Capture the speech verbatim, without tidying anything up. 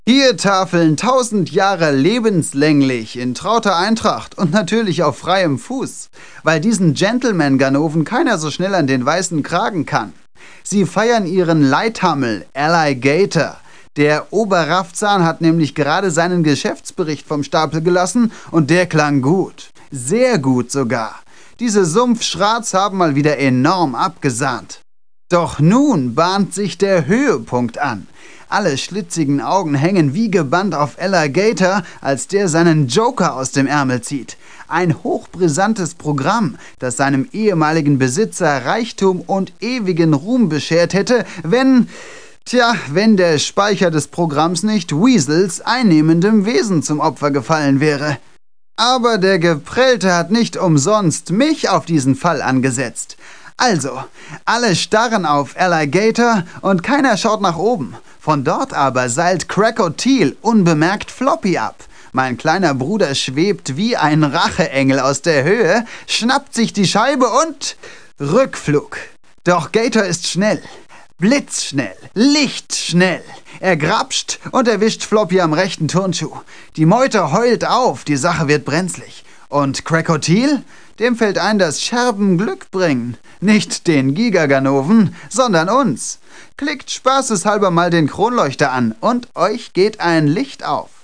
Hier tafeln tausend Jahre lebenslänglich in trauter Eintracht und natürlich auf freiem Fuß, weil diesen Gentleman-Ganoven keiner so schnell an den weißen Kragen kann. Sie feiern ihren Leithammel, Alligator. Der Oberraffzahn hat nämlich gerade seinen Geschäftsbericht vom Stapel gelassen und der klang gut. Sehr gut sogar. Diese Sumpfschrats haben mal wieder enorm abgesahnt. Doch nun bahnt sich der Höhepunkt an. Alle schlitzigen Augen hängen wie gebannt auf Alligator, als der seinen Joker aus dem Ärmel zieht. Ein hochbrisantes Programm, das seinem ehemaligen Besitzer Reichtum und ewigen Ruhm beschert hätte, wenn... Tja, wenn der Speicher des Programms nicht Weasels einnehmendem Wesen zum Opfer gefallen wäre. Aber der Geprellte hat nicht umsonst mich auf diesen Fall angesetzt. Also, alle starren auf Alligator und keiner schaut nach oben. Von dort aber seilt Crackoteal unbemerkt Floppy ab. Mein kleiner Bruder schwebt wie ein Racheengel aus der Höhe, schnappt sich die Scheibe und... Rückflug. Doch Gator ist schnell. Blitzschnell, lichtschnell. Er grapscht und erwischt Floppy am rechten Turnschuh. Die Meute heult auf, die Sache wird brenzlig. Und Crackoteal? Dem fällt ein, dass Scherben Glück bringen. Nicht den Gigaganoven, sondern uns. Klickt spaßeshalber mal den Kronleuchter an und euch geht ein Licht auf.